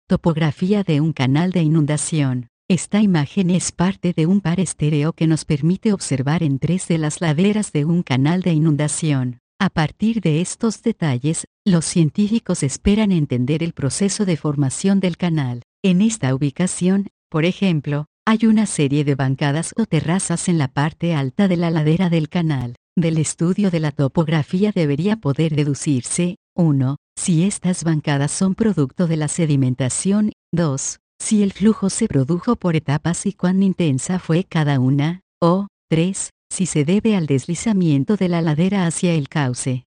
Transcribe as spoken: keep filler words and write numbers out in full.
Topografía de un canal de inundación. Esta imagen es parte de un par estéreo que nos permite observar en tres de las laderas de un canal de inundación. A partir de estos detalles, los científicos esperan entender el proceso de formación del canal. En esta ubicación, por ejemplo, hay una serie de bancadas o terrazas en la parte alta de la ladera del canal. Del estudio de la topografía debería poder deducirse: uno. Si estas bancadas son producto de la sedimentación. dos. Si el flujo se produjo por etapas y cuán intensa fue cada una. O tres. Si se debe al deslizamiento de la ladera hacia el cauce.